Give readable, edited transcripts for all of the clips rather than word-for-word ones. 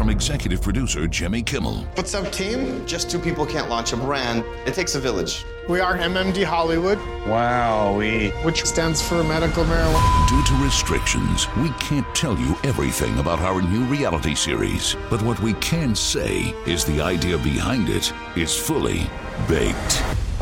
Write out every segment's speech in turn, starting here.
from executive producer Jimmy Kimmel. What's up, team? Just two people can't launch a brand. It takes a village. We are MMD Hollywood. Wowee. Which stands for medical marijuana. Due to restrictions, we can't tell you everything about our new reality series. But what we can say is the idea behind it is fully baked.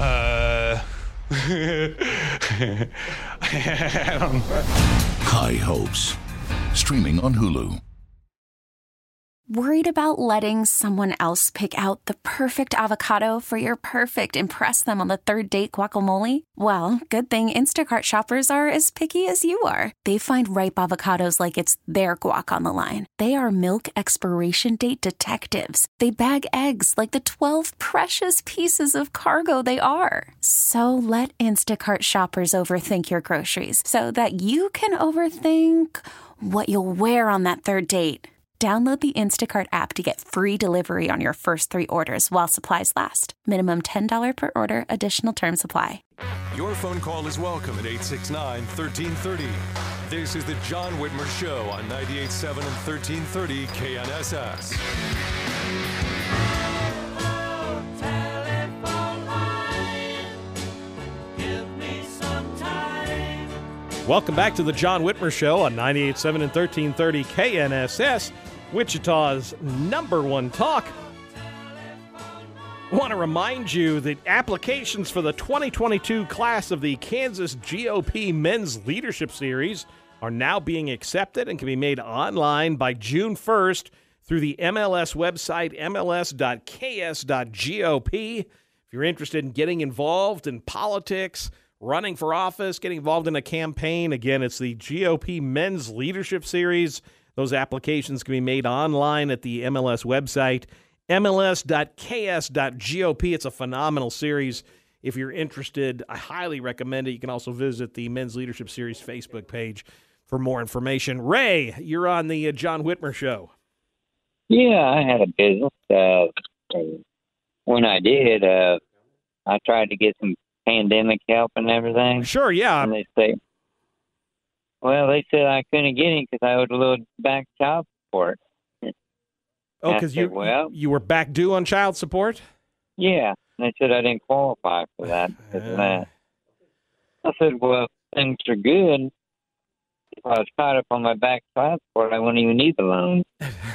I don't know. High Hopes. Streaming on Hulu. Worried about letting someone else pick out the perfect avocado for your perfect impress them on the third date guacamole? Well, good thing Instacart shoppers are as picky as you are. They find ripe avocados like it's their guac on the line. They are milk expiration date detectives. They bag eggs like the 12 precious pieces of cargo they are. So let Instacart shoppers overthink your groceries so that you can overthink what you'll wear on that third date. Download the Instacart app to get free delivery on your first 3 orders while supplies last. Minimum $10 per order. Additional terms apply. Your phone call is welcome at 869-1330. This is the John Whitmer Show on 98.7 and 1330 KNSS. Welcome back to the John Whitmer Show on 98.7 and 1330 KNSS, Wichita's #1 talk. I want to remind you that applications for the 2022 class of the Kansas GOP Men's Leadership Series are now being accepted and can be made online by June 1st through the MLS website, mls.ks.gop. If you're interested in getting involved in politics, running for office, getting involved in a campaign, again, it's the GOP Men's Leadership Series. Those applications can be made online at the MLS website, mls.ks.gop. It's a phenomenal series. If you're interested, I highly recommend it. You can also visit the Men's Leadership Series Facebook page for more information. Ray, you're on the John Whitmer Show. Yeah, I had a business. When I did, I tried to get some pandemic help and everything. Sure, yeah. And they said I couldn't get it because I owed a little back child support. Oh, because you were back due on child support? Yeah. And they said I didn't qualify for that. I said, well, things are good. If I was caught up on my back child support, I wouldn't even need the loan.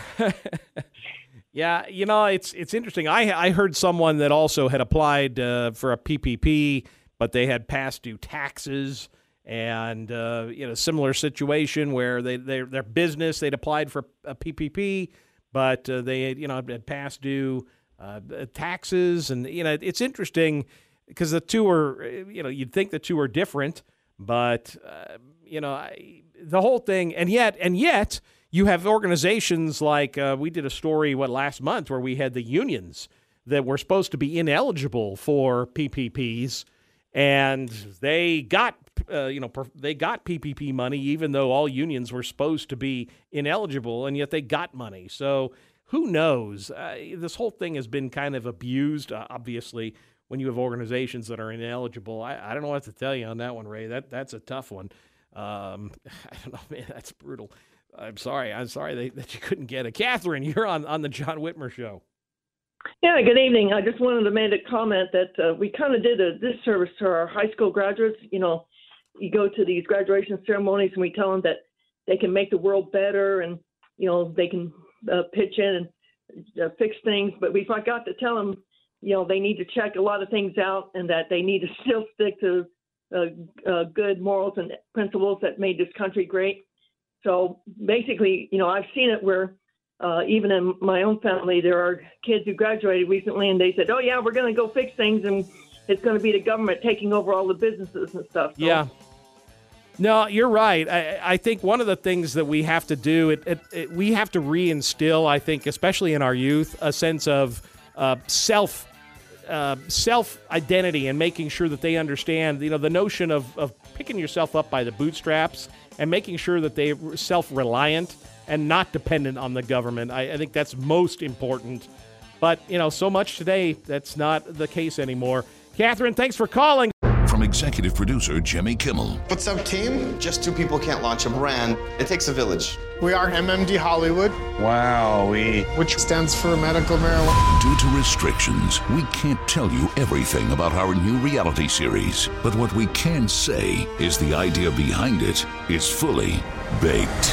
Yeah, it's interesting. I heard someone that also had applied for a PPP, but they had past due taxes. And, similar situation where their business, they'd applied for a PPP, but they had past due taxes. And, it's interesting because the two are, you'd think the two are different, but, the whole thing. And yet you have organizations like we did a story, last month where we had the unions that were supposed to be ineligible for PPPs. And they got PPP money, even though all unions were supposed to be ineligible, and yet they got money. So who knows? This whole thing has been kind of abused, obviously, when you have organizations that are ineligible. I don't know what to tell you on that one, Ray. That's a tough one. I don't know, man. That's brutal. I'm sorry that you couldn't get it. Catherine, you're on the John Whitmer Show. Yeah, good evening. I just wanted to make a comment that we kind of did a disservice to our high school graduates. You go to these graduation ceremonies and we tell them that they can make the world better and, they can pitch in and fix things. But we forgot to tell them, they need to check a lot of things out and that they need to still stick to good morals and principles that made this country great. So basically, I've seen it where even in my own family, there are kids who graduated recently and they said, oh, yeah, we're going to go fix things and it's going to be the government taking over all the businesses and stuff. So. Yeah. No, you're right. I think one of the things that we have to do, we have to reinstill, I think, especially in our youth, a sense of self-identity and making sure that they understand, the notion of picking yourself up by the bootstraps and making sure that they're self-reliant and not dependent on the government. I think that's most important. But, so much today, that's not the case anymore. Catherine, thanks for calling. From executive producer Jimmy Kimmel. What's up, team? Just two people can't launch a brand. It takes a village. We are MMD Hollywood, Wowee. which stands for medical marijuana. Due to restrictions, we can't tell you everything about our new reality series. But what we can say is the idea behind it is fully baked.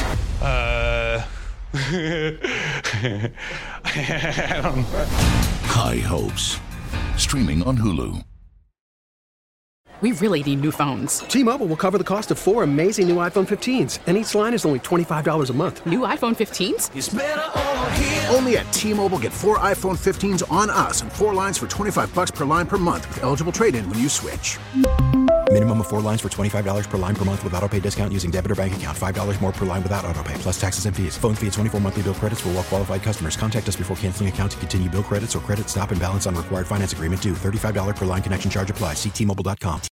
I don't know. High Hopes. Streaming on Hulu. We really need new phones. T-Mobile will cover the cost of 4 amazing new iPhone 15s, and each line is only $25 a month. New iPhone 15s? It's better over here. Only at T-Mobile, get 4 iPhone 15s on us and 4 lines for $25 per line per month with eligible trade-in when you switch. Minimum of 4 lines for $25 per line per month with autopay discount using debit or bank account. $5 more per line without autopay, plus taxes and fees. Phone fee at 24 monthly bill credits for well-qualified customers. Contact us before canceling account to continue bill credits or credit stop and balance on required finance agreement due. $35 per line connection charge applies. See T-Mobile.com.